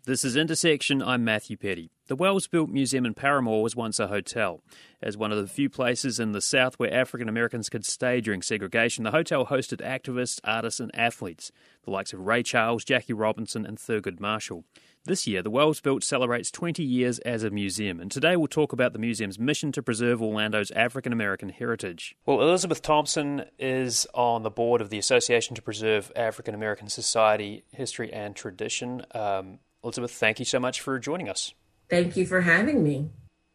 This is Intersection. I'm Matthew Petty. The Wells-built museum in Paramore was once a hotel. As one of the few places in the South where African Americans could stay during segregation, the hotel hosted activists, artists and athletes, the likes of Ray Charles, Jackie Robinson and Thurgood Marshall. This year, the Wells-built celebrates 20 years as a museum, and today we'll talk about the museum's mission to preserve Orlando's African American heritage. Well, Elizabeth Thompson is on the board of the Association to Preserve African American Society, History and Tradition. Elizabeth, thank you so much for joining us. Thank you for having me.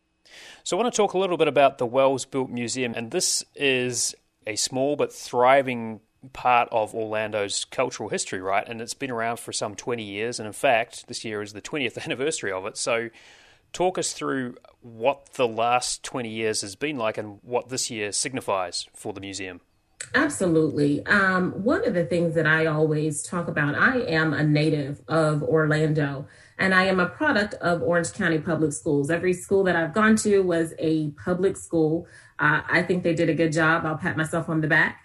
So I want to talk a little bit about the Wells-built museum, and this is a small but thriving part of Orlando's cultural history, right? And it's been around for some 20 years, and in fact, this year is the 20th anniversary of it. So talk us through what the last 20 years has been like and what this year signifies for the museum. Absolutely. One of the things that I always talk about, I am a native of Orlando, and I am a product of Orange County Public Schools. Every school that I've gone to was a public school. I think they did a good job. I'll pat myself on the back.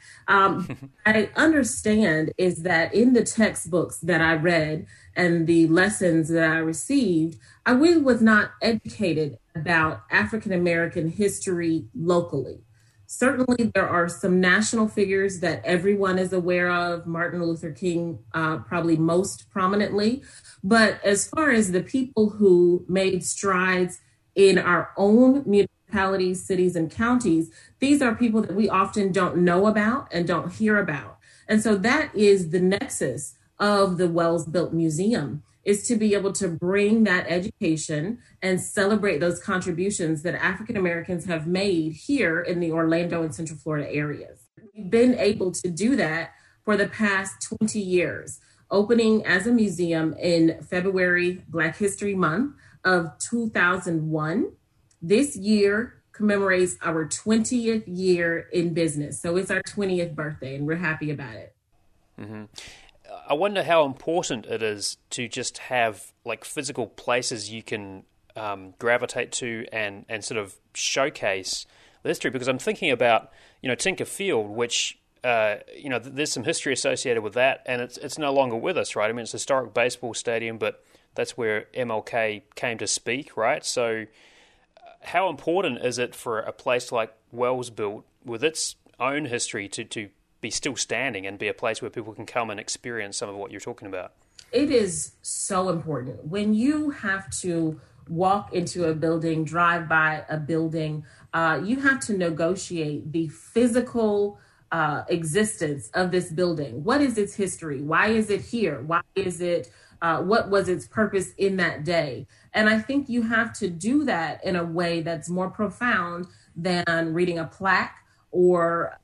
I understand is that in the textbooks that I read and the lessons that I received, I really was not educated about African American history locally. Certainly, there are some national figures that everyone is aware of, Martin Luther King probably most prominently. But as far as the people who made strides in our own municipalities, cities, and counties, these are people that we often don't know about and don't hear about. And so that is the nexus of the Wells-built museum, is to be able to bring that education and celebrate those contributions that African Americans have made here in the Orlando and Central Florida areas. We've been able to do that for the past 20 years, opening as a museum in February, Black History Month of 2001. This year commemorates our 20th year in business. So it's our 20th birthday, and we're happy about it. Mm-hmm. I wonder how important it is to just have like physical places you can gravitate to and sort of showcase the history, because I'm thinking about, Tinker Field, which, there's some history associated with that, and it's no longer with us, right? I mean, it's a historic baseball stadium, but that's where MLK came to speak, right? So how important is it for a place like Wells-built with its own history to be still standing and be a place where people can come and experience some of what you're talking about? It is so important. When you have to walk into a building, drive by a building, you have to negotiate the physical existence of this building. What is its history? Why is it here? Why is it, what was its purpose in that day? And I think you have to do that in a way that's more profound than reading a plaque or,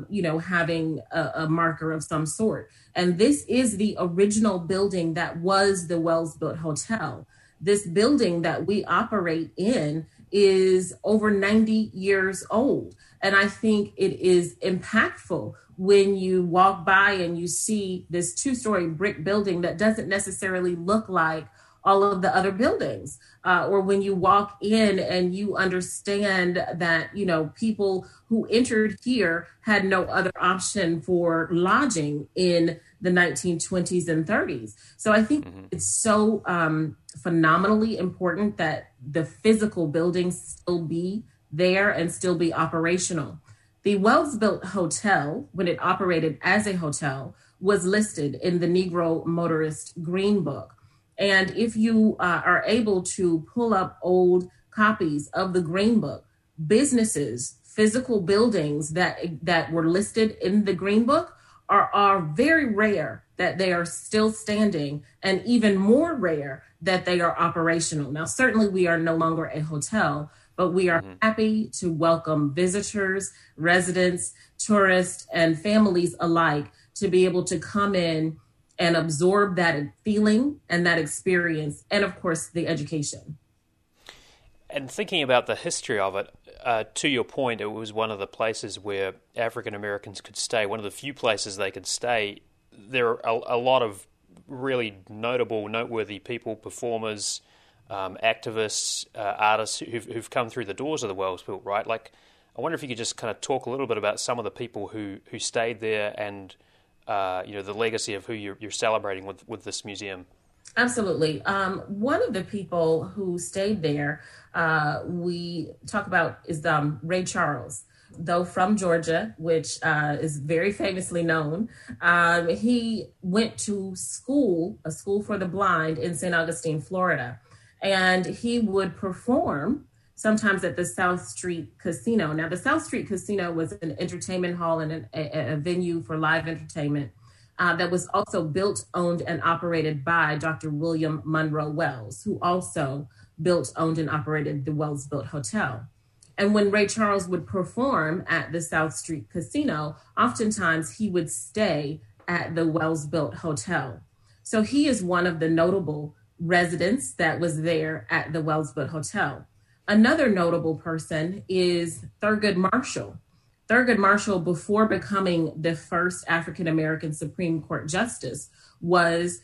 having a marker of some sort. And this is the original building that was the Wells-built Hotel. This building that we operate in is over 90 years old. And I think it is impactful when you walk by and you see this 2-story brick building that doesn't necessarily look like all of the other buildings, or when you walk in and you understand that, people who entered here had no other option for lodging in the 1920s and 30s. So I think it's so phenomenally important that the physical buildings still be there and still be operational. The Wells-built Hotel, when it operated as a hotel, was listed in the Negro Motorist Green Book. And if you are able to pull up old copies of the Green Book, businesses, physical buildings that were listed in the Green Book are very rare that they are still standing, and even more rare that they are operational. Now, certainly we are no longer a hotel, but we are happy to welcome visitors, residents, tourists, and families alike to be able to come in and absorb that feeling and that experience, and of course, the education. And thinking about the history of it, to your point, it was one of the places where African Americans could stay, one of the few places they could stay. There are a lot of really noteworthy people, performers, activists, artists who've come through the doors of the Wells-built, right? Like, I wonder if you could just kind of talk a little bit about some of the people who stayed there and the legacy of who you're celebrating with this museum. Absolutely. One of the people who stayed there, we talk about is Ray Charles. Though from Georgia, which is very famously known, he went to school, a school for the blind in St. Augustine, Florida. And he would perform sometimes at the South Street Casino. Now, the South Street Casino was an entertainment hall and a venue for live entertainment that was also built, owned, and operated by Dr. William Monroe Wells, who also built, owned, and operated the Wells Built Hotel. And when Ray Charles would perform at the South Street Casino, oftentimes he would stay at the Wells Built Hotel. So he is one of the notable residents that was there at the Wells Built Hotel. Another notable person is Thurgood Marshall. Thurgood Marshall, before becoming the first African-American Supreme Court justice, was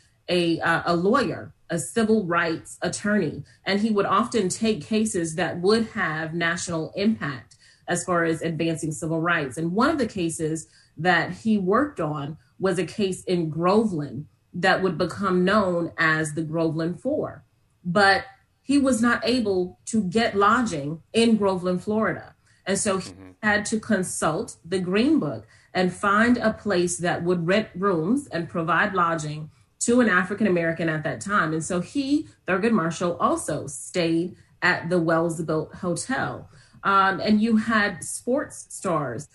a lawyer, a civil rights attorney, and he would often take cases that would have national impact as far as advancing civil rights. And one of the cases that he worked on was a case in Groveland that would become known as the Groveland Four. But he was not able to get lodging in Groveland, Florida. And so he had to consult the Green Book and find a place that would rent rooms and provide lodging to an African American at that time. And so he, Thurgood Marshall, also stayed at the Wells Built Hotel. And you had sports stars,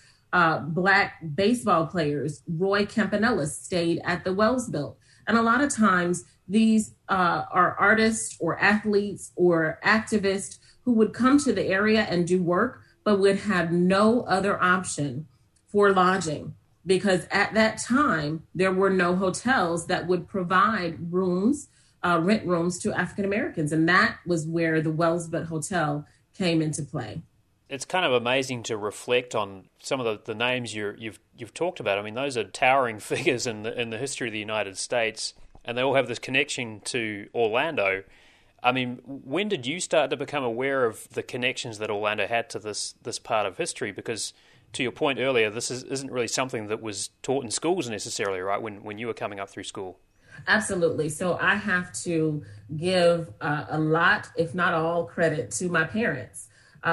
Black baseball players, Roy Campanella stayed at the Wells Built. And a lot of times these are artists or athletes or activists who would come to the area and do work, but would have no other option for lodging, because at that time, there were no hotels that would provide rooms, rent rooms to African Americans. And that was where the Wells Built Hotel came into play. It's kind of amazing to reflect on some of the names you've talked about. I mean, those are towering figures in the history of the United States, and they all have this connection to Orlando. I mean, when did you start to become aware of the connections that Orlando had to this part of history? Because to your point earlier, this isn't really something that was taught in schools necessarily, right, when you were coming up through school? Absolutely. So I have to give a lot, if not all, credit to my parents.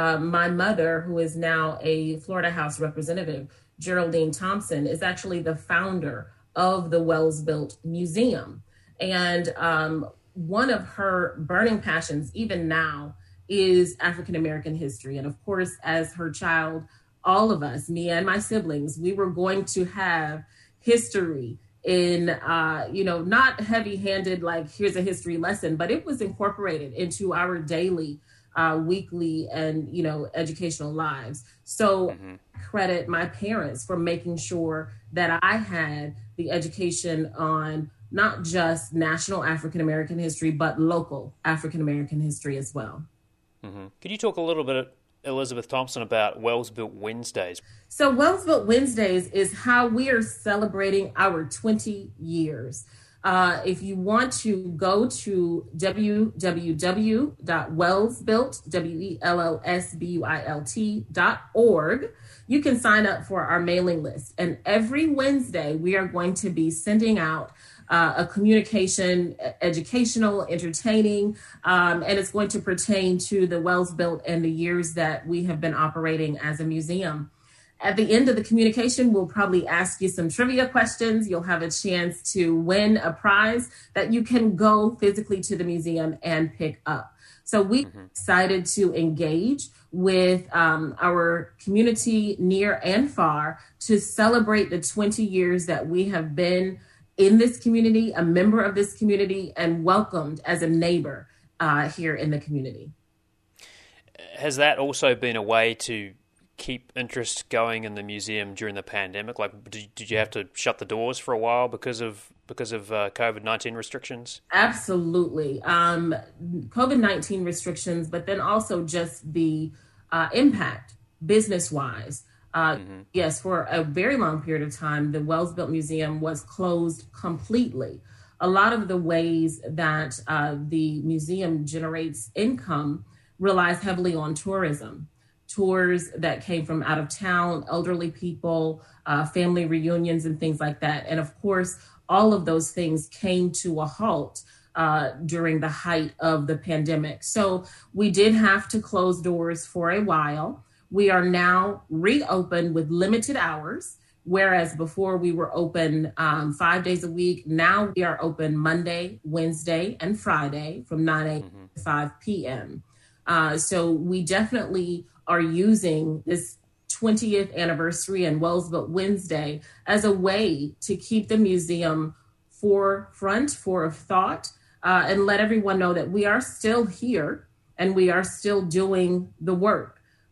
My mother, who is now a Florida House representative, Geraldine Thompson, is actually the founder of the Wells Built Museum. And one of her burning passions, even now, is African American history. And of course, as her child, all of us, me and my siblings, we were going to have history in, not heavy-handed, like here's a history lesson, but it was incorporated into our daily, weekly, and, educational lives. So credit my parents for making sure that I had the education on not just national African American history, but local African American history as well. Could you talk a little bit, Elizabeth Thompson, about Wells Built Wednesdays? So Wells Built Wednesdays is how we are celebrating our 20 years. If you want to go to www.wellsbuilt.org, you can sign up for our mailing list. And every Wednesday, we are going to be sending out a communication, educational, entertaining, and it's going to pertain to the Wells Built and the years that we have been operating as a museum. At the end of the communication, we'll probably ask you some trivia questions. You'll have a chance to win a prize that you can go physically to the museum and pick up. So we're excited to engage with our community near and far to celebrate the 20 years that we have been in this community, a member of this community, and welcomed as a neighbor here in the community. Has that also been a way to keep interest going in the museum during the pandemic? Like, did you have to shut the doors for a while because of COVID-19 restrictions? Absolutely. COVID-19 restrictions, but then also just the impact business-wise. Yes, for a very long period of time, the Wells Built Museum was closed completely. A lot of the ways that the museum generates income relies heavily on tourism. Tours that came from out of town, elderly people, family reunions and things like that. And of course, all of those things came to a halt during the height of the pandemic. So we did have to close doors for a while. We are now reopened with limited hours, whereas before we were open 5 days a week. Now we are open Monday, Wednesday, and Friday from 9 a.m. to 5 p.m. So we definitely are using this 20th anniversary and Wells Built Wednesday as a way to keep the museum forefront, for of thought, and let everyone know that we are still here and we are still doing the work.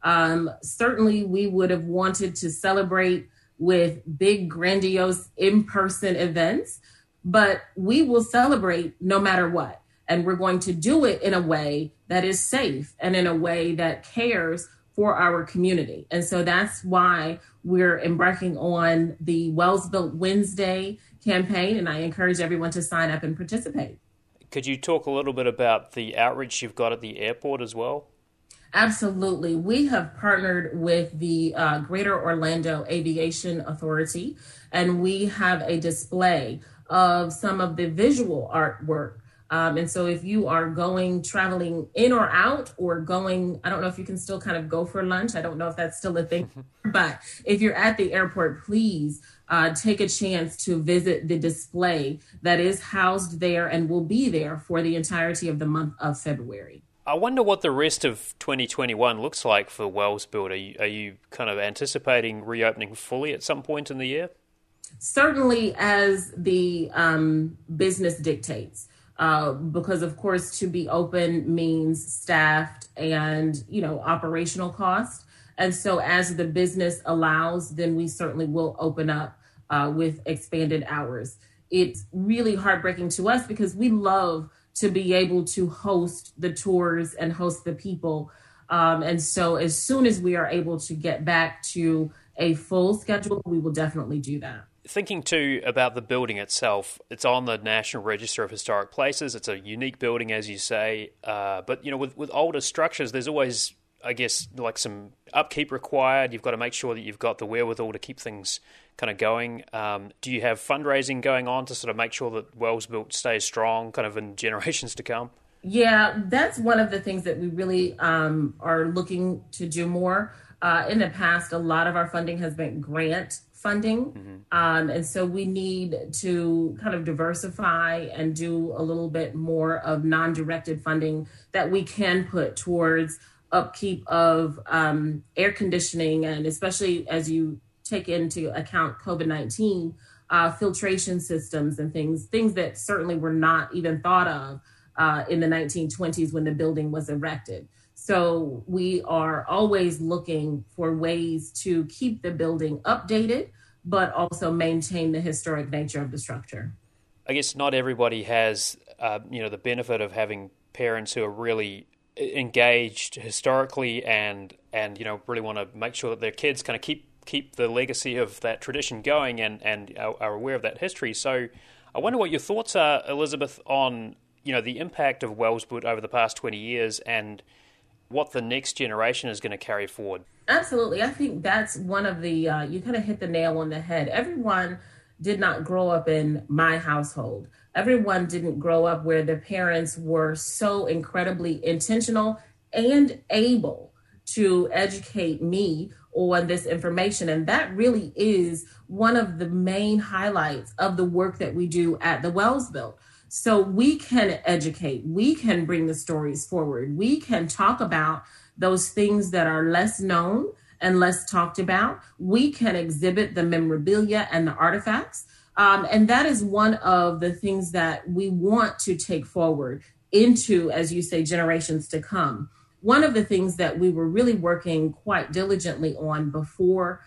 Certainly, we would have wanted to celebrate with big, grandiose in-person events, but we will celebrate no matter what. And we're going to do it in a way that is safe and in a way that cares for our community. And so that's why we're embarking on the Wells Built Wednesday campaign, and I encourage everyone to sign up and participate. Could you talk a little bit about the outreach you've got at the airport as well? Absolutely. We have partnered with the Greater Orlando Aviation Authority, and we have a display of some of the visual artwork. And so if you are traveling in or out or going, I don't know if you can still kind of go for lunch. I don't know if that's still a thing, but if you're at the airport, please take a chance to visit the display that is housed there and will be there for the entirety of the month of February. I wonder what the rest of 2021 looks like for Wells Built. Are you kind of anticipating reopening fully at some point in the year? Certainly as the business dictates. Because of course, to be open means staffed and, operational cost. And so as the business allows, then we certainly will open up with expanded hours. It's really heartbreaking to us because we love to be able to host the tours and host the people. And so as soon as we are able to get back to a full schedule, we will definitely do that. Thinking too about the building itself, it's on the National Register of Historic Places. It's a unique building, as you say. But, with older structures, there's always, I guess, like some upkeep required. You've got to make sure that you've got the wherewithal to keep things kind of going. Do you have fundraising going on to sort of make sure that Wells Built stays strong kind of in generations to come? Yeah, that's one of the things that we really are looking to do more. In the past, a lot of our funding has been grant funding. And so we need to kind of diversify and do a little bit more of non-directed funding that we can put towards upkeep of air conditioning, and especially as you take into account COVID-19, filtration systems and things that certainly were not even thought of in the 1920s when the building was erected. So we are always looking for ways to keep the building updated, but also maintain the historic nature of the structure. I guess not everybody has, the benefit of having parents who are really engaged historically and really want to make sure that their kids kind of keep the legacy of that tradition going and are aware of that history. So I wonder what your thoughts are, Elizabeth, on, the impact of Wells Built over the past 20 years and what the next generation is going to carry forward. Absolutely. I think that's one of the, you kind of hit the nail on the head. Everyone did not grow up in my household. Everyone didn't grow up where the parents were so incredibly intentional and able to educate me on this information. And that really is one of the main highlights of the work that we do at the Wells Built. So we can educate, we can bring the stories forward, we can talk about those things that are less known and less talked about. We can exhibit the memorabilia and the artifacts. And that is one of the things that we want to take forward into, as you say, generations to come. One of the things that we were really working quite diligently on before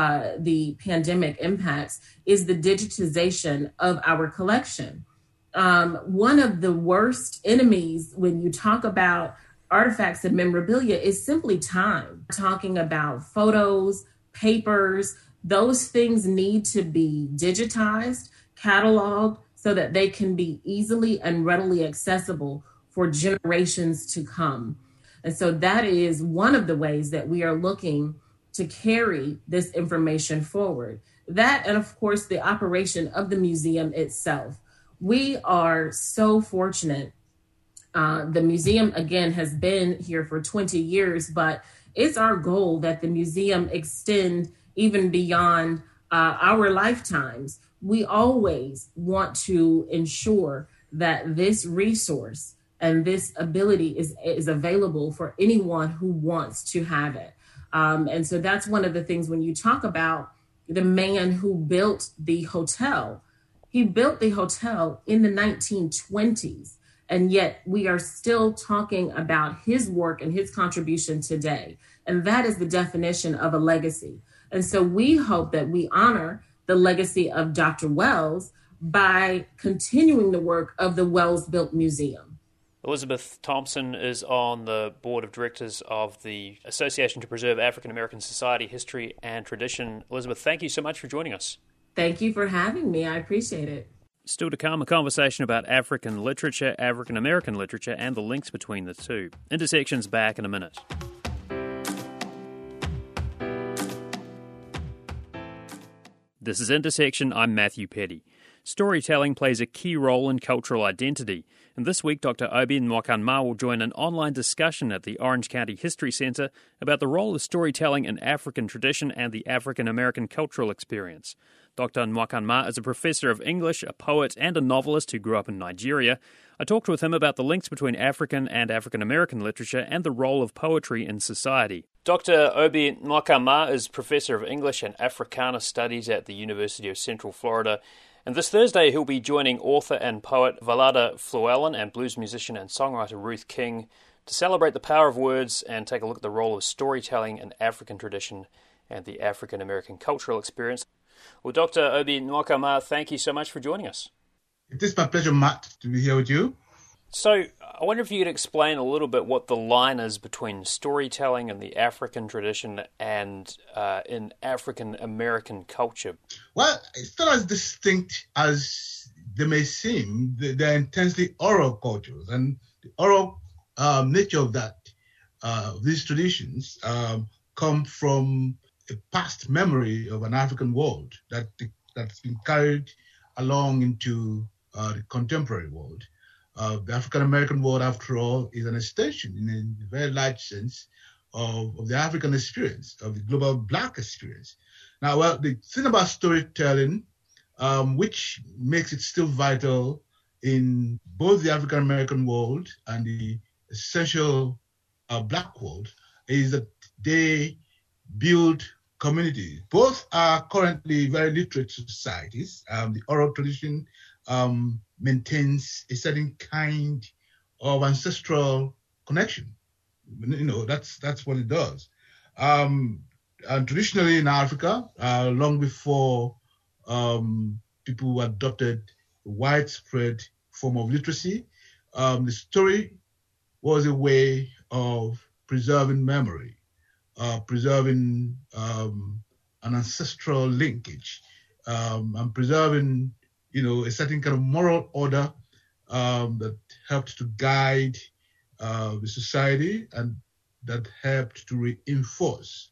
the pandemic impacts is the digitization of our collection. One of the worst enemies when you talk about artifacts and memorabilia is simply time. Talking about photos, papers, those things need to be digitized, cataloged, so that they can be easily and readily accessible for generations to come. And so that is one of the ways that we are looking to carry this information forward. That, and of course, the operation of the museum itself. We are so fortunate. The museum, again, has been here for 20 years, but it's our goal that the museum extend even beyond our lifetimes. We always want to ensure that this resource and this ability is available for anyone who wants to have it. And so that's one of the things when you talk about the man who built the hotel. He built the hotel in the 1920s, and yet we are still talking about his work and his contribution today. And that is the definition of a legacy. And so we hope that we honor the legacy of Dr. Wells by continuing the work of the Wells Built Museum. Elizabeth Thompson is on the board of directors of the Association to Preserve African American Society, History and Tradition. Elizabeth, thank you so much for joining us. Thank you for having me. I appreciate it. Still to come, a conversation about African literature, African American literature, and the links between the two. Intersection's back in a minute. This is Intersection. I'm Matthew Petty. Storytelling plays a key role in cultural identity, and this week Dr. Obi Nwakanma will join an online discussion at the Orange County History Centre about the role of storytelling in African tradition and the African American cultural experience. Dr. Nwakanma is a professor of English, a poet and a novelist who grew up in Nigeria. I talked with him about the links between African and African American literature and the role of poetry in society. Dr. Obi Nwakanma is professor of English and Africana Studies at the University of Central Florida. And this Thursday, he'll be joining author and poet Valada Fluellen and blues musician and songwriter Ruth King to celebrate the power of words and take a look at the role of storytelling in African tradition and the African American cultural experience. Well, Dr. Obi Nwakanma, thank you so much for joining us. It is my pleasure, Matt, to be here with you. So, I wonder if you could explain a little bit what the line is between storytelling in the African tradition and in African American culture. Well, it's not as distinct as they may seem. They're intensely oral cultures, and the oral nature of that, these traditions, come from a past memory of an African world that's been carried along into the contemporary world. The African-American world, after all, is an extension in a very large sense of the African experience, of the global Black experience. Now, well, the thing about storytelling, which makes it still vital in both the African-American world and the essential Black world, is that they build communities. Both are currently very literate societies. The oral tradition maintains a certain kind of ancestral connection. You know, that's what it does. And traditionally in Africa, long before people adopted a widespread form of literacy, the story was a way of preserving memory, preserving an ancestral linkage, and preserving a certain kind of moral order that helped to guide the society and that helped to reinforce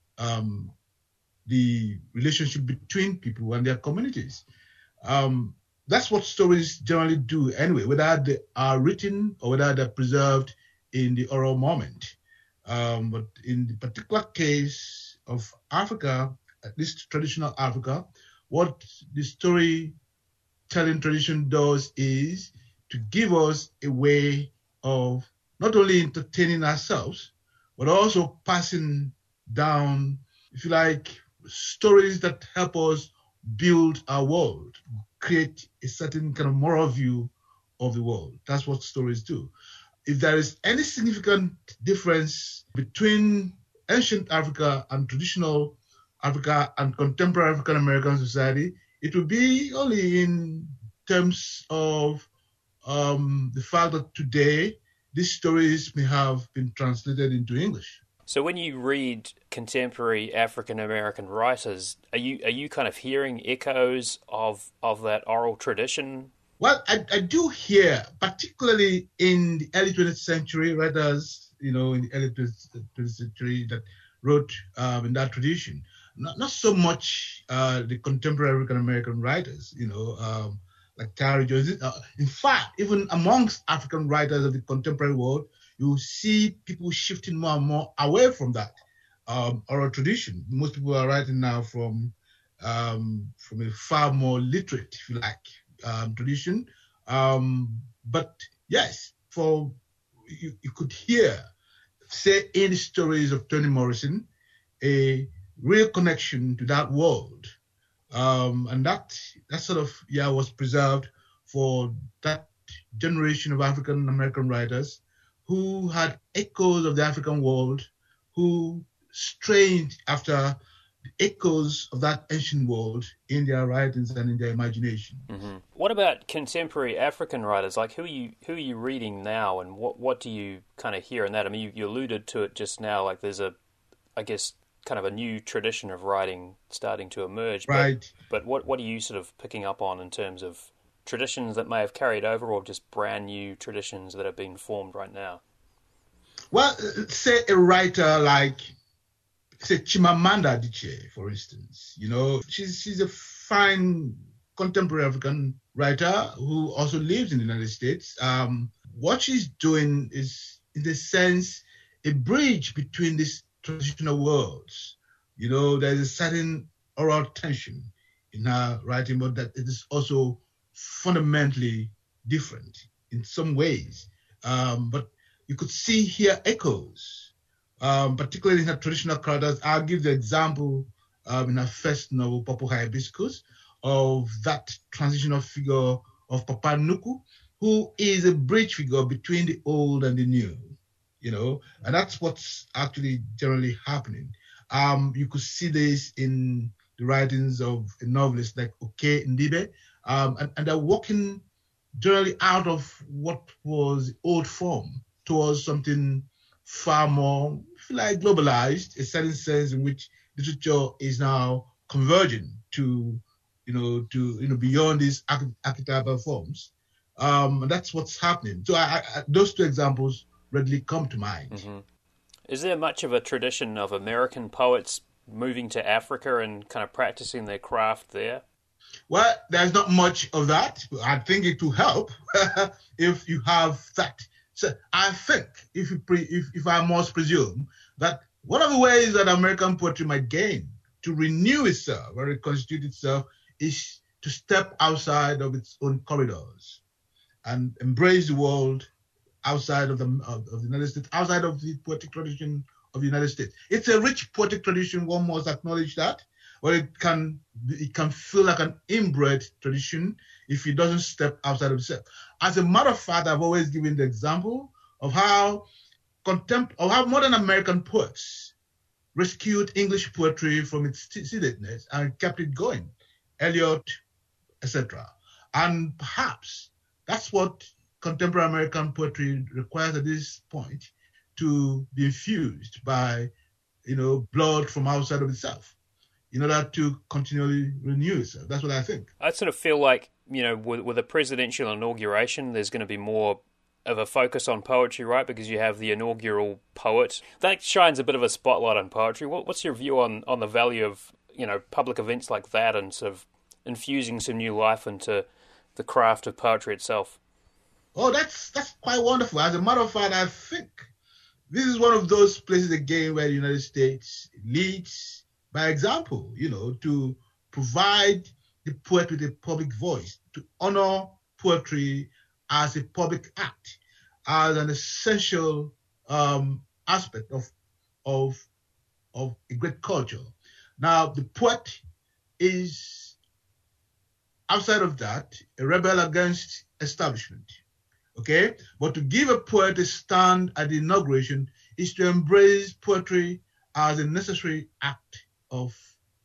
the relationship between people and their communities. That's what stories generally do anyway, whether they are written or whether they're preserved in the oral moment. But in the particular case of Africa, at least traditional Africa, what the storytelling tradition does is to give us a way of not only entertaining ourselves, but also passing down, if you like, stories that help us build our world, create a certain kind of moral view of the world. That's what stories do. If there is any significant difference between ancient Africa and traditional Africa and contemporary African American society, it would be only in terms of the fact that today these stories may have been translated into English. So when you read contemporary African American writers, are you kind of hearing echoes of that oral tradition? Well, I do hear, particularly in the early 20th century, writers, in the early 20th century that wrote in that tradition. Not so much the contemporary African American writers, like Tari Jones. In fact, even amongst African writers of the contemporary world, you see people shifting more and more away from that oral tradition. Most people are writing now from a far more literate, if you like, tradition. But yes, you could hear, say, in the stories of Toni Morrison, a real connection to that world. And that sort of was preserved for that generation of African American writers who had echoes of the African world, who strained after the echoes of that ancient world in their writings and in their imagination. Mm-hmm. What about contemporary African writers? Like, who are you reading now, and what do you kind of hear in that? I mean, you alluded to it just now. Like, there's I guess, kind of a new tradition of writing starting to emerge. Right. But what are you sort of picking up on in terms of traditions that may have carried over, or just brand new traditions that have been formed right now? Well, say a writer like, say, Chimamanda Adichie, for instance. You know, she's a fine contemporary African writer who also lives in the United States. What she's doing is, in a sense, a bridge between these traditional worlds. You know, there's a certain oral tension in her writing, but that it is also fundamentally different in some ways. But you could see here echoes, particularly in her traditional characters. I'll give the example in her first novel, Purple Hibiscus, of that transitional figure of Papa Nuku, who is a bridge figure between the old and the new, you know, and that's what's actually generally happening. You could see this in the writings of a novelist like Oke Ndibe, and they're walking generally out of what was old form towards something far more, if you like, globalized, a certain sense in which literature is now converging to beyond these archetypal forms. And that's what's happening. So those two examples readily come to mind. Mm-hmm. Is there much of a tradition of American poets moving to Africa and kind of practicing their craft there? Well, there's not much of that. I think it will help if you have that. So I think, if I must presume, that one of the ways that American poetry might gain to renew itself or reconstitute itself is to step outside of its own corridors and embrace the world outside of the United States, outside of the poetic tradition of the United States. It's a rich poetic tradition, one must acknowledge that, but it can feel like an inbred tradition if it doesn't step outside of itself. As a matter of fact, I've always given the example of how modern American poets rescued English poetry from its seededness and kept it going. Eliot, etc. And perhaps that's what contemporary American poetry requires at this point, to be infused by, blood from outside of itself in order to continually renew itself. That's what I think. I sort of feel like, with a presidential inauguration, there's going to be more of a focus on poetry, right? Because you have the inaugural poet. That shines a bit of a spotlight on poetry. What's your view on the value of, public events like that and sort of infusing some new life into the craft of poetry itself? Oh, that's quite wonderful. As a matter of fact, I think this is one of those places again where the United States leads by example, to provide the poet with a public voice, to honor poetry as a public act, as an essential aspect of a great culture. Now, the poet is, outside of that, a rebel against establishment. Okay, but to give a poet a stand at the inauguration is to embrace poetry as a necessary act of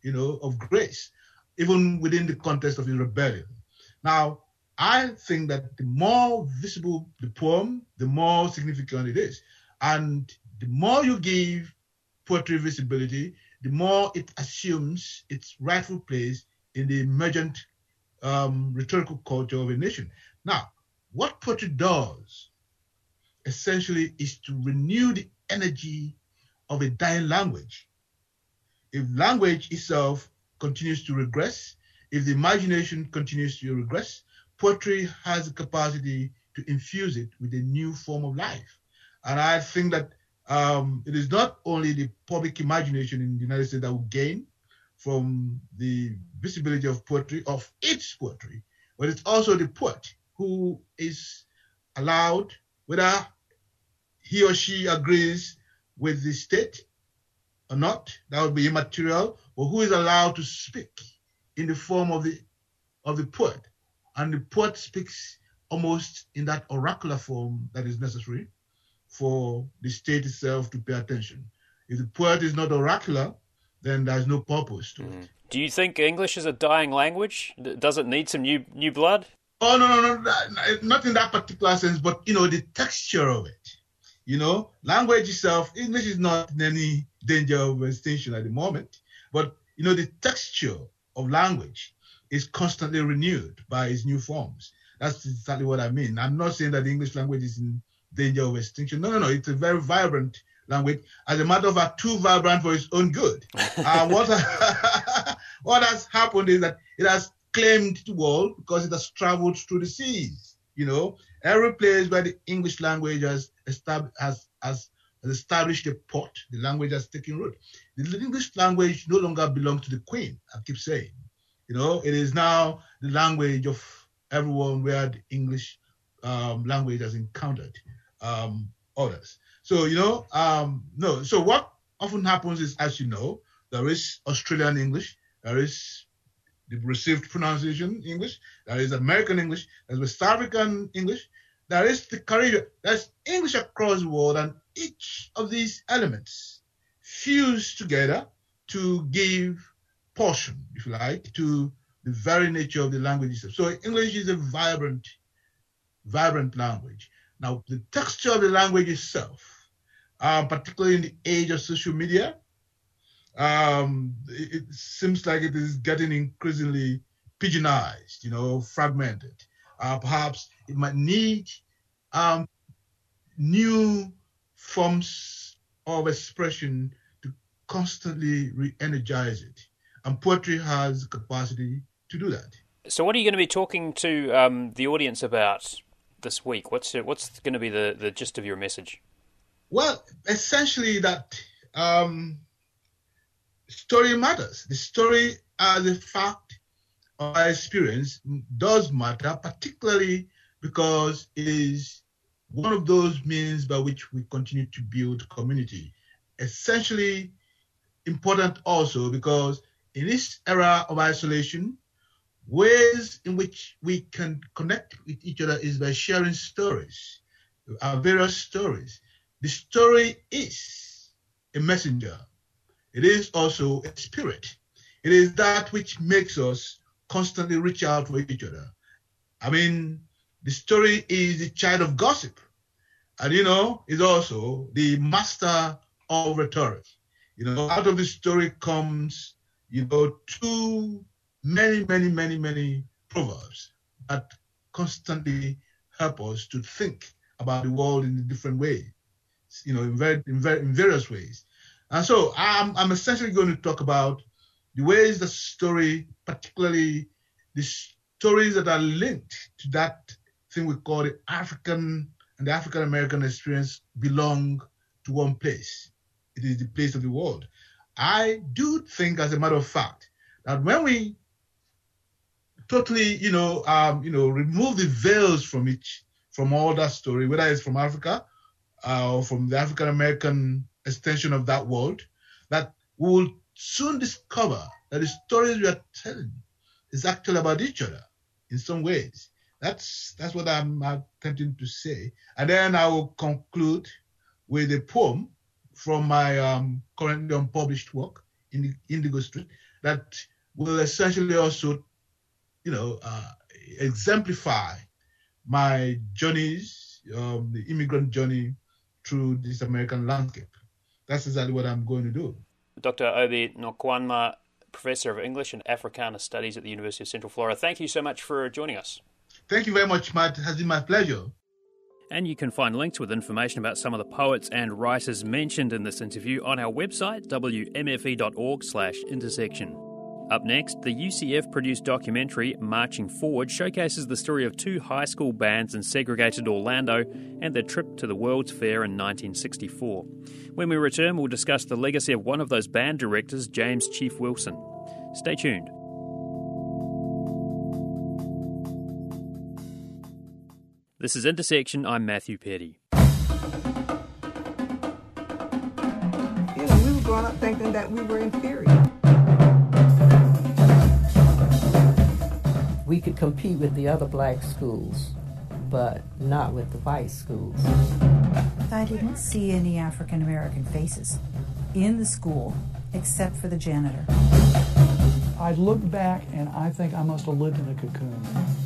grace, even within the context of the rebellion. Now, I think that the more visible the poem, the more significant it is. And the more you give poetry visibility, the more it assumes its rightful place in the emergent rhetorical culture of a nation. Now, what poetry does, essentially, is to renew the energy of a dying language. If language itself continues to regress, if the imagination continues to regress, poetry has the capacity to infuse it with a new form of life. And I think that it is not only the public imagination in the United States that will gain from the visibility of poetry, of its poetry, but it's also the poet who is allowed, whether he or she agrees with the state or not, that would be immaterial, but who is allowed to speak in the form of the poet. And the poet speaks almost in that oracular form that is necessary for the state itself to pay attention. If the poet is not oracular, then there's no purpose to it. Do you think English is a dying language? Does it need some new blood? Oh, no, not in that particular sense, but, the texture of it. Language itself, English is not in any danger of extinction at the moment, but, the texture of language is constantly renewed by its new forms. That's exactly what I mean. I'm not saying that the English language is in danger of extinction. No. It's a very vibrant language. As a matter of fact, too vibrant for its own good. What has happened is that it has claimed the world because it has traveled through the seas. Every place where the English language has established a port, the language has taken root. The English language no longer belongs to the Queen, I keep saying. It is now the language of everyone where the English language has encountered others. So, no. So what often happens is, as you know, there is Australian English, there is the received pronunciation English, there is American English, there's West African English, there is the Caribbean, there's English across the world, and each of these elements fuse together to give portion, if you like, to the very nature of the language itself. So English is a vibrant language. Now, the texture of the language itself, particularly in the age of social media, it seems like it is getting increasingly pigeonized, fragmented. Perhaps it might need new forms of expression to constantly re-energize it. And poetry has the capacity to do that. So what are you going to be talking to the audience about this week? What's going to be the gist of your message? Well, essentially that story matters. The story as a fact or experience does matter, particularly because it is one of those means by which we continue to build community. Essentially important also because in this era of isolation, ways in which we can connect with each other is by sharing stories, our various stories. The story is a messenger. It is also a spirit. It is that which makes us constantly reach out for each other. I mean, the story is the child of gossip. And, is also the master of rhetoric. Out of the story comes, too many proverbs that constantly help us to think about the world in a different way, in various ways. And so I'm essentially going to talk about the ways the story, particularly the stories that are linked to that thing we call the African and the African American experience, belong to one place. It is the place of the world. I do think, as a matter of fact, that when we totally, remove the veils from all that story, whether it's from Africa or from the African American extension of that world, that we will soon discover that the stories we are telling is actually about each other in some ways. That's what I'm attempting to say. And then I will conclude with a poem from my currently unpublished work in the Indigo Street that will essentially also, exemplify my journeys, the immigrant journey through this American landscape. That's exactly what I'm going to do. Dr. Obi Nokwanma, Professor of English and Africana Studies at the University of Central Florida, thank you so much for joining us. Thank you very much, Matt. It has been my pleasure. And you can find links with information about some of the poets and writers mentioned in this interview on our website, wmfe.org/intersection. Up next, the UCF-produced documentary Marching Forward showcases the story of two high school bands in segregated Orlando and their trip to the World's Fair in 1964. When we return, we'll discuss the legacy of one of those band directors, James Chief Wilson. Stay tuned. This is Intersection. I'm Matthew Petty. We were growing up thinking that we were inferior. We could compete with the other black schools, but not with the white schools. I didn't see any African American faces in the school except for the janitor. I look back and I think I must have lived in a cocoon.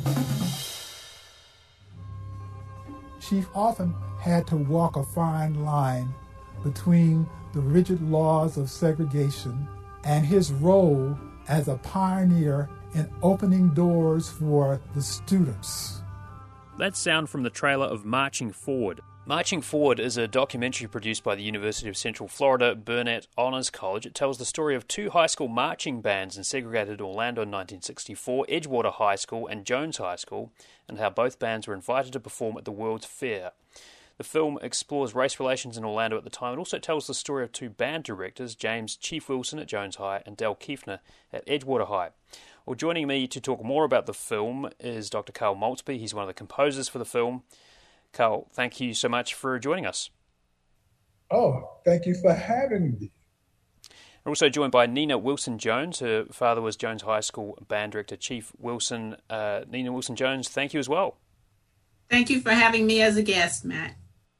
Chief often had to walk a fine line between the rigid laws of segregation and his role as a pioneer in opening doors for the students. That's sound from the trailer of Marching Forward. Marching Forward is a documentary produced by the University of Central Florida Burnett Honors College. It tells the story of two high school marching bands in segregated Orlando in 1964, Edgewater High School and Jones High School, and how both bands were invited to perform at the World's Fair. The film explores race relations in Orlando at the time. It also tells the story of two band directors, James Chief Wilson at Jones High and Dale Kiefner at Edgewater High. Well, joining me to talk more about the film is Dr. Carl Maltzby. He's one of the composers for the film. Carl, thank you so much for joining us. Oh, thank you for having me. We're also joined by Nina Wilson-Jones. Her father was Jones High School band director Chief Wilson. Nina Wilson-Jones, thank you as well. Thank you for having me as a guest, Matt.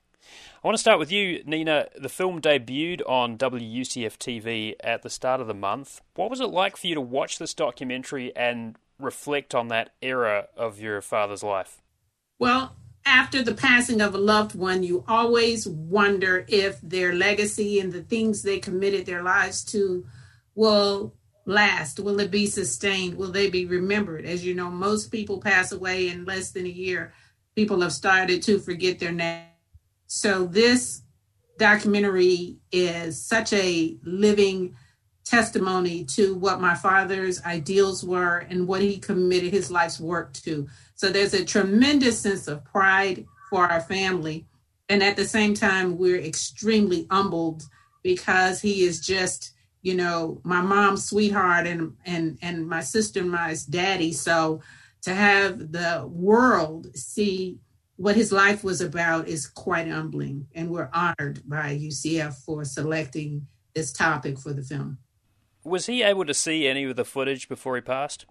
I want to start with you, Nina. The film debuted on WUCF TV at the start of the month. What was it like for you to watch this documentary and reflect on that era of your father's life? Well, after the passing of a loved one, you always wonder if their legacy and the things they committed their lives to will last. Will it be sustained? Will they be remembered? As you know, most people pass away in less than a year. People have started to forget their name. So this documentary is such a living testimony to what my father's ideals were and what he committed his life's work to. So there's a tremendous sense of pride for our family. And at the same time, we're extremely humbled because he is just, my mom's sweetheart and my sister and my daddy. So to have the world see what his life was about is quite humbling. And we're honored by UCF for selecting this topic for the film. Was he able to see any of the footage before he passed?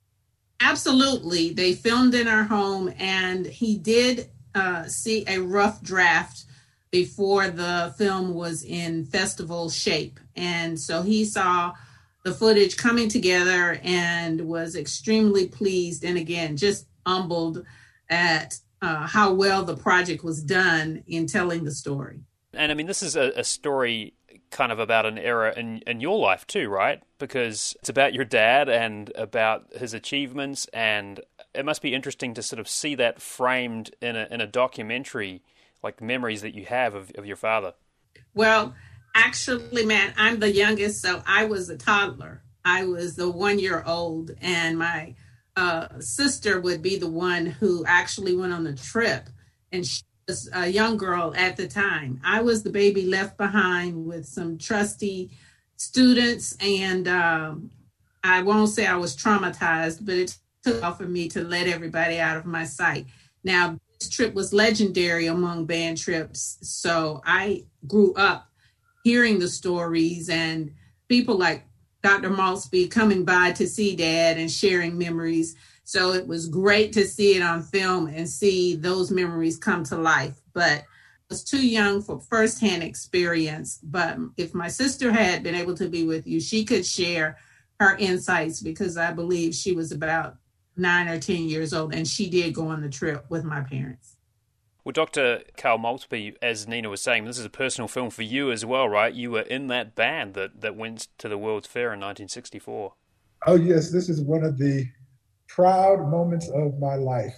Absolutely. They filmed in our home, and he did see a rough draft before the film was in festival shape. And so he saw the footage coming together and was extremely pleased. And again, just humbled at how well the project was done in telling the story. And I mean, this is a story kind of about an era in your life too, right? Because it's about your dad and about his achievements, and it must be interesting to sort of see that framed in a documentary, like the memories that you have of your father. Well, actually, Matt, I'm the youngest, so I was a toddler. I was the 1-year-old, and my sister would be the one who actually went on the trip, and she was a young girl at the time. I was the baby left behind with some trusty students, and I won't say I was traumatized, but it took off for me to let everybody out of my sight. Now, this trip was legendary among band trips, so I grew up hearing the stories and people like Dr. Maltzby coming by to see Dad and sharing memories. So it was great to see it on film and see those memories come to life. But I was too young for firsthand experience. But if my sister had been able to be with you, she could share her insights, because I believe she was about 9 or 10 years old, and she did go on the trip with my parents. Well, Dr. Carl Maltzby, as Nina was saying, this is a personal film for you as well, right? You were in that band that went to the World's Fair in 1964. Oh, yes, this is one of the proud moments of my life.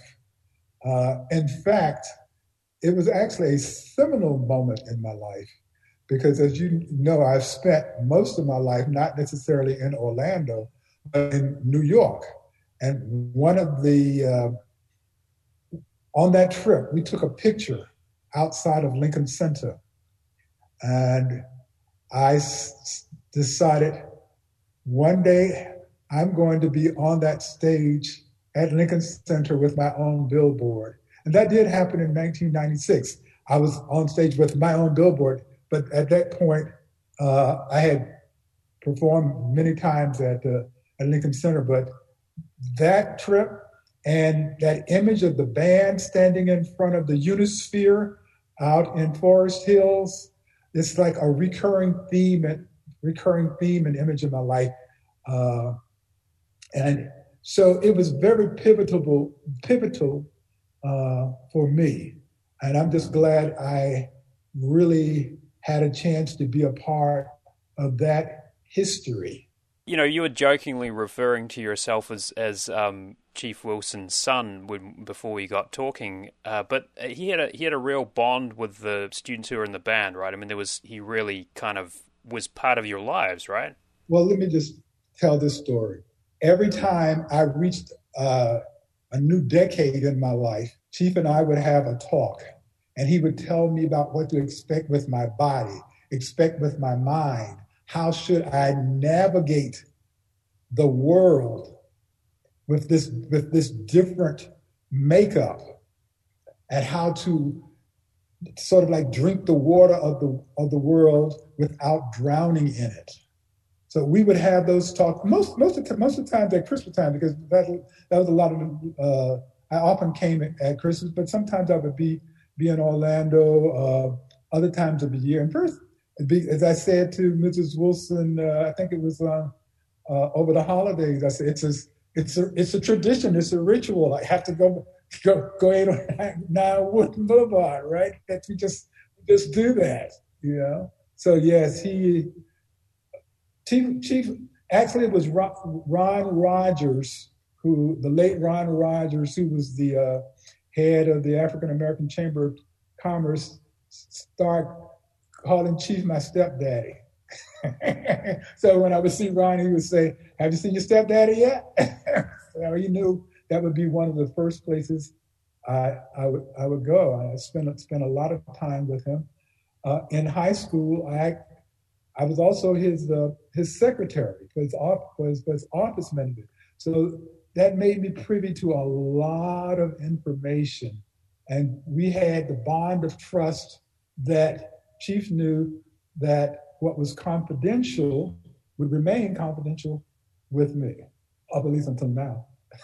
In fact, it was actually a seminal moment in my life because, as you know, I've spent most of my life not necessarily in Orlando, in New York. And one of the, on that trip, we took a picture outside of Lincoln Center. And I decided one day I'm going to be on that stage at Lincoln Center with my own billboard. And that did happen in 1996. I was on stage with my own billboard, but at that point, I had performed many times at Lincoln Center. But that trip and that image of the band standing in front of the Unisphere out in Forest Hills, it's like a recurring theme and image in my life. And so it was very pivotal for me. And I'm just glad I really had a chance to be a part of that history. You know, you were jokingly referring to yourself as Chief Wilson's son before we got talking, but he had a real bond with the students who were in the band, right? I mean, he really kind of was part of your lives, right? Well, let me just tell this story. Every time I reached a new decade in my life, Chief and I would have a talk, and he would tell me about what to expect with my body, expect with my mind. How should I navigate the world with this different makeup, and how to sort of like drink the water of the world without drowning in it? So we would have those talks most of the time at Christmas time, because that was a lot of. I often came at Christmas, but sometimes I would be in Orlando. Other times of the year. And first, as I said to Mrs. Wilson, I think it was over the holidays. I said it's a tradition. It's a ritual. I have to go 809 Woodland Boulevard, right? That we just do that, you know. So yes, Chief actually it was Ron Rogers, the late Ron Rogers, who was the head of the African American Chamber of Commerce, started calling Chief my stepdaddy. So when I would see Ron, he would say, "Have you seen your stepdaddy yet?" So he knew that would be one of the first places I would go. I spent a lot of time with him. In high school, I was also his secretary, his office manager. So that made me privy to a lot of information. And we had the bond of trust that Chief knew that what was confidential would remain confidential with me, up at least until now.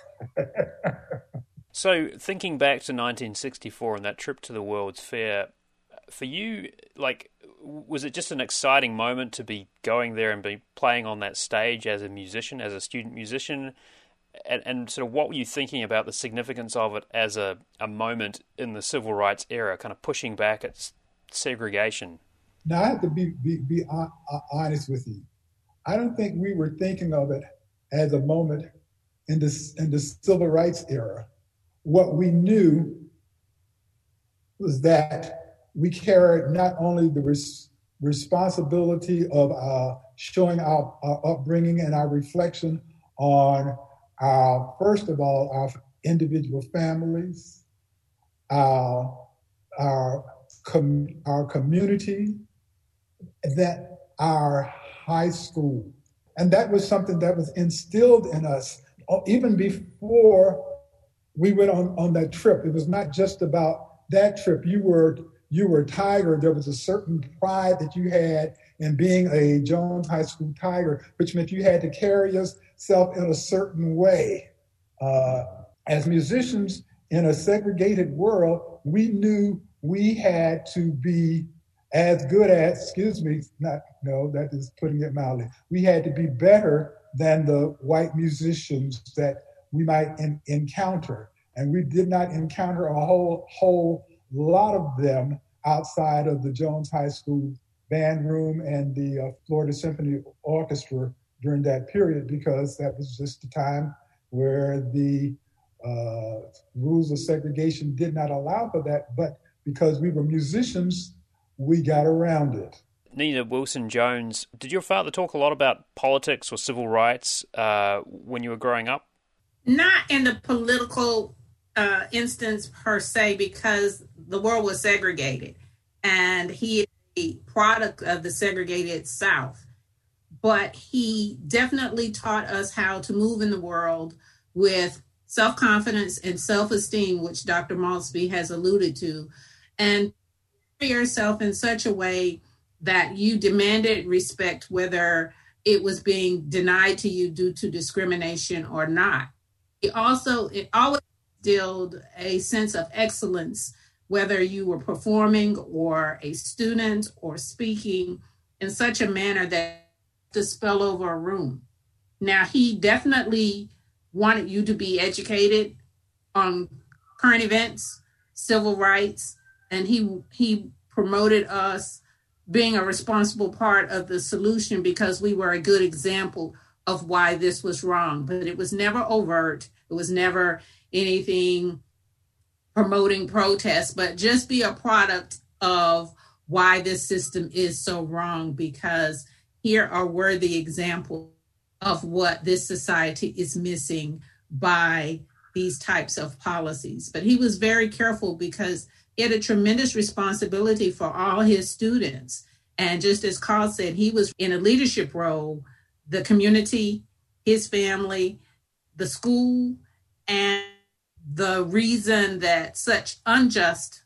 So thinking back to 1964 and that trip to the World's Fair, for you, like, was it just an exciting moment to be going there and be playing on that stage as a musician, as a student musician? And sort of what were you thinking about the significance of it as a moment in the civil rights era, kind of pushing back at segregation? Now, I have to be honest with you. I don't think we were thinking of it as a moment in the civil rights era. What we knew was that we carried not only the responsibility of showing our upbringing and our reflection on first of all, our individual families, our community, that our high school. And that was something that was instilled in us even before we went on that trip. It was not just about that trip. You were a Tiger. There was a certain pride that you had in being a Jones High School Tiger, which meant you had to carry yourself in a certain way. As musicians in a segregated world, we knew we had to be as good as, that is putting it mildly. We had to be better than the white musicians that we might encounter. And we did not encounter a whole lot of them outside of the Jones High School band room and the Florida Symphony Orchestra during that period, because that was just the time where the rules of segregation did not allow for that. But because we were musicians, we got around it. Nina Wilson Jones, did your father talk a lot about politics or civil rights when you were growing up? Not in the political instance per se, because the world was segregated and he is a product of the segregated South. But he definitely taught us how to move in the world with self-confidence and self-esteem, which Dr. Maltsby has alluded to, and yourself in such a way that you demanded respect, whether it was being denied to you due to discrimination or not. It always instilled a sense of excellence, whether you were performing or a student or speaking in such a manner that to spill over a room. Now, he definitely wanted you to be educated on current events, civil rights, and he promoted us being a responsible part of the solution because we were a good example of why this was wrong. But it was never overt. It was never anything promoting protests, but just be a product of why this system is so wrong, because here are worthy examples of what this society is missing by these types of policies. But he was very careful because he had a tremendous responsibility for all his students. And just as Carl said, he was in a leadership role, the community, his family, the school, and the reason that such unjust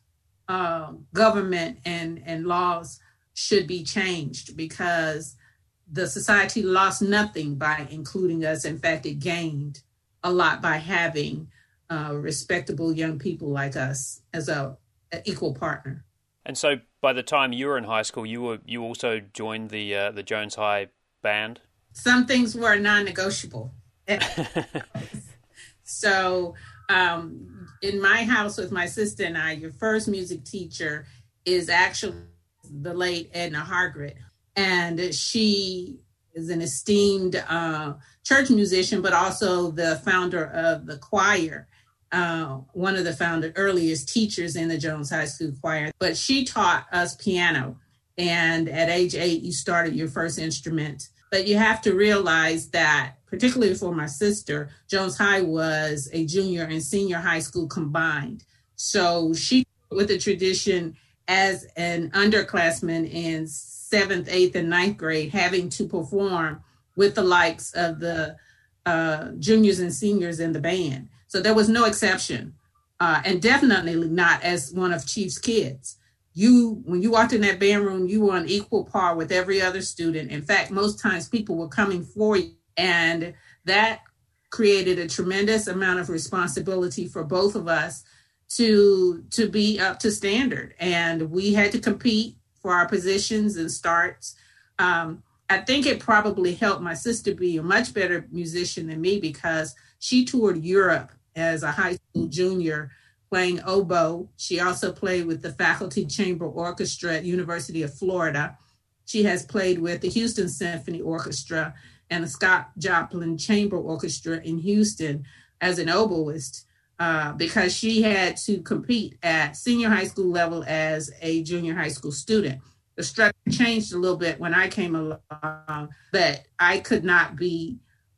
government and laws should be changed, because the society lost nothing by including us. In fact, it gained a lot by having respectable young people like us as an equal partner. And so by the time you were in high school, you also joined the Jones High band? Some things were non-negotiable. So in my house with my sister and I, your first music teacher is actually the late Edna Hargret. And she is an esteemed church musician, but also the founder of the choir, one of the earliest teachers in the Jones High School choir. But she taught us piano. And at age 8, you started your first instrument. But you have to realize that, particularly for my sister, Jones High was a junior and senior high school combined. So she, with the tradition as an underclassman in 7th, 8th, and 9th grade, having to perform with the likes of the juniors and seniors in the band. So there was no exception, and definitely not as one of Chief's kids. When you walked in that band room, you were on equal par with every other student. In fact, most times people were coming for you, and that created a tremendous amount of responsibility for both of us to be up to standard. And we had to compete for our positions and starts. I think it probably helped my sister be a much better musician than me, because she toured Europe as a high school junior playing oboe. She also played with the Faculty Chamber Orchestra at University of Florida. She has played with the Houston Symphony Orchestra and the Scott Joplin Chamber Orchestra in Houston as an oboist, because she had to compete at senior high school level as a junior high school student. The structure changed a little bit when I came along, that I could not be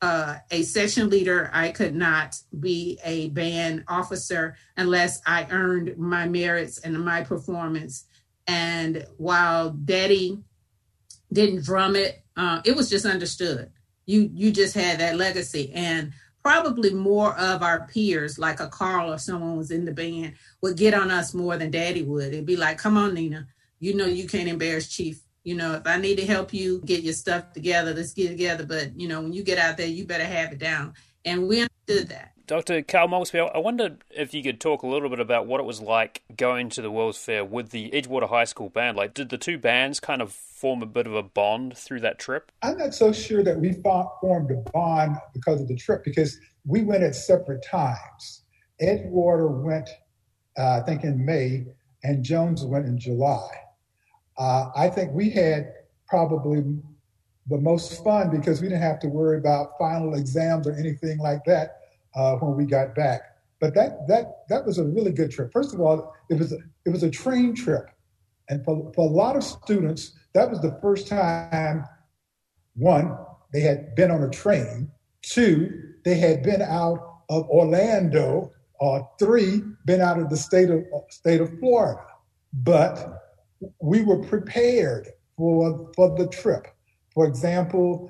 a section leader. I could not be a band officer unless I earned my merits and my performance. And while Daddy didn't drum it, it was just understood. You just had that legacy. And probably more of our peers, like a Carl or someone was in the band, would get on us more than Daddy would. It'd be like, come on, Nina, you know you can't embarrass Chief. You know, if I need to help you get your stuff together, let's get together. But, you know, when you get out there, you better have it down. And we understood that. Dr. Carl Maltsby, I wondered if you could talk a little bit about what it was like going to the World's Fair with the Edgewater High School band. Like, did the two bands kind of form a bit of a bond through that trip? I'm not so sure that we formed a bond because of the trip, because we went at separate times. Edgewater went, I think, in May, and Jones went in July. I think we had probably the most fun because we didn't have to worry about final exams or anything like that when we got back. But that was a really good trip. First of all, it was a train trip, and for a lot of students, that was the first time, one, they had been on a train, two, they had been out of Orlando, or three, been out of the state of Florida. But we were prepared for the trip. For example,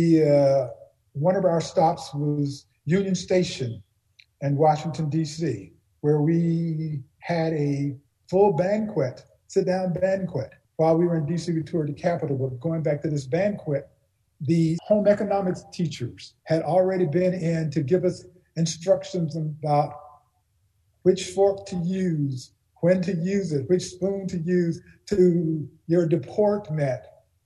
one of our stops was Union Station in Washington, D.C., where we had a full banquet, sit-down banquet. While we were in D.C., we toured the Capitol, but going back to this banquet, the home economics teachers had already been in to give us instructions about which fork to use, when to use it, which spoon to use to your deportment.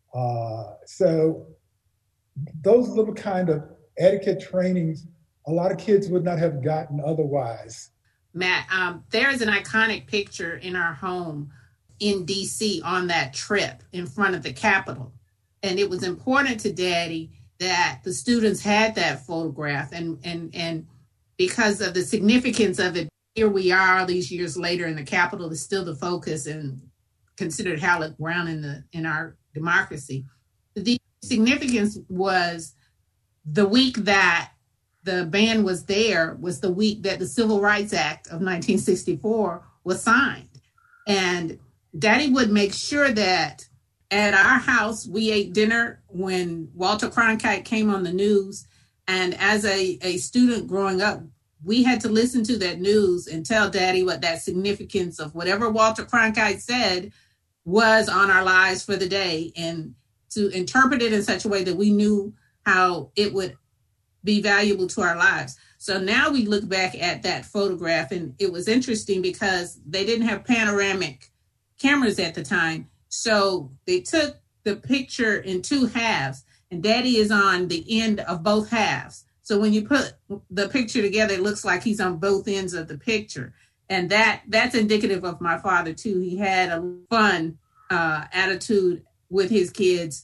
So those little kind of etiquette trainings, a lot of kids would not have gotten otherwise. Matt, there is an iconic picture in our home in D.C. on that trip in front of the Capitol. And it was important to Daddy that the students had that photograph. And because of the significance of it, here we are all these years later, and the Capitol is still the focus and considered hallowed ground in our democracy. The significance was the week that the band was there was the week that the Civil Rights Act of 1964 was signed. And Daddy would make sure that at our house, we ate dinner when Walter Cronkite came on the news. And as a student growing up, we had to listen to that news and tell Daddy what that significance of whatever Walter Cronkite said was on our lives for the day, and to interpret it in such a way that we knew how it would be valuable to our lives. So now we look back at that photograph, and it was interesting because they didn't have panoramic cameras at the time. So they took the picture in two halves, and Daddy is on the end of both halves. So when you put the picture together, it looks like he's on both ends of the picture. And that's indicative of my father, too. He had a fun attitude with his kids.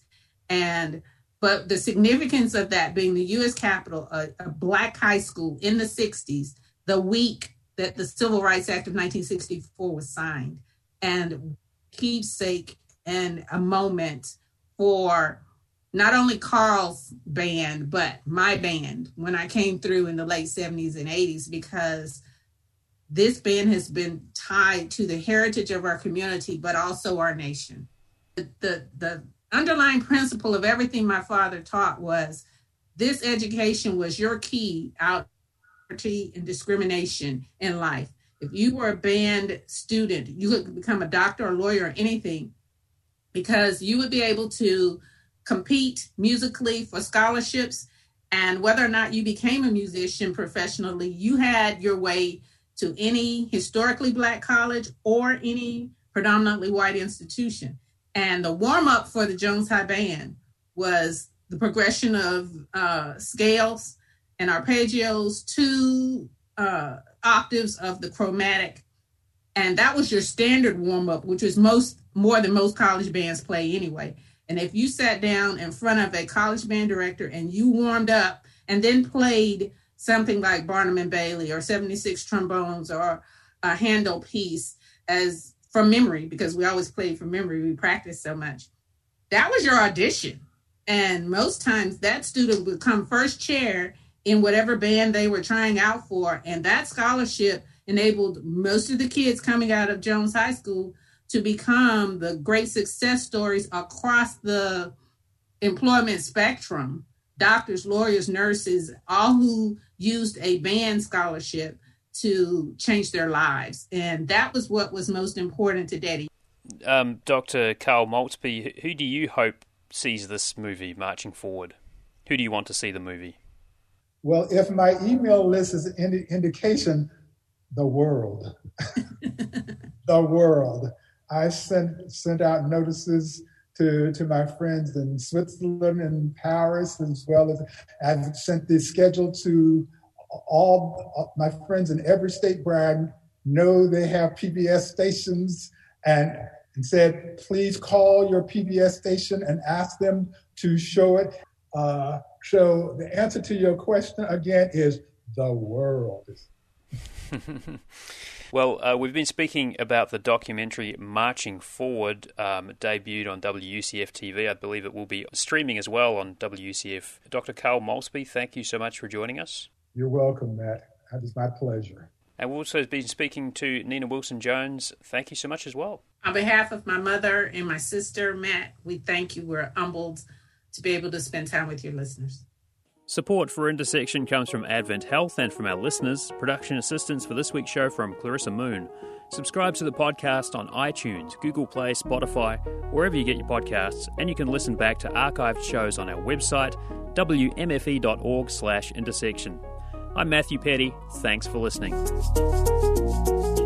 But the significance of that being the U.S. Capitol, a Black high school in the 60s, the week that the Civil Rights Act of 1964 was signed, and keepsake and a moment for not only Carl's band, but my band when I came through in the late 70s and 80s, because this band has been tied to the heritage of our community, but also our nation. The underlying principle of everything my father taught was this education was your key out and discrimination in life. If you were a band student, you could become a doctor or lawyer or anything, because you would be able to compete musically for scholarships. And whether or not you became a musician professionally, you had your way to any historically Black college or any predominantly white institution. And the warm-up for the Jones High Band was the progression of scales and arpeggios, 2 octaves of the chromatic. And that was your standard warm-up, which was more than most college bands play anyway. And if you sat down in front of a college band director and you warmed up and then played something like Barnum and Bailey or 76 trombones or a Handel piece as from memory, because we always played from memory, we practiced so much, that was your audition. And most times that student would come first chair in whatever band they were trying out for. And that scholarship enabled most of the kids coming out of Jones High School to become the great success stories across the employment spectrum. Doctors, lawyers, nurses, all who used a band scholarship to change their lives. And that was what was most important to Daddy. Dr. Carl Maltby, who do you hope sees this movie marching forward? Who do you want to see the movie? Well, if my email list is an indication, the world. The world. I sent out notices to my friends in Switzerland and Paris, as well as I've sent the schedule to all my friends in every state where I know they have PBS stations, and said, please call your PBS station and ask them to show it. So the answer to your question again is the world. Well, we've been speaking about the documentary Marching Forward. It debuted on WUCF TV. I believe it will be streaming as well on WUCF. Dr. Carl Malsby, thank you so much for joining us. You're welcome, Matt. That is my pleasure. And we've also been speaking to Nina Wilson-Jones. Thank you so much as well. On behalf of my mother and my sister, Matt, we thank you. We're humbled to be able to spend time with your listeners. Support for Intersection comes from Advent Health and from our listeners. Production assistance for this week's show from Clarissa Moon. Subscribe to the podcast on iTunes, Google Play, Spotify, wherever you get your podcasts, and you can listen back to archived shows on our website, wmfe.org/intersection. I'm Matthew Petty. Thanks for listening.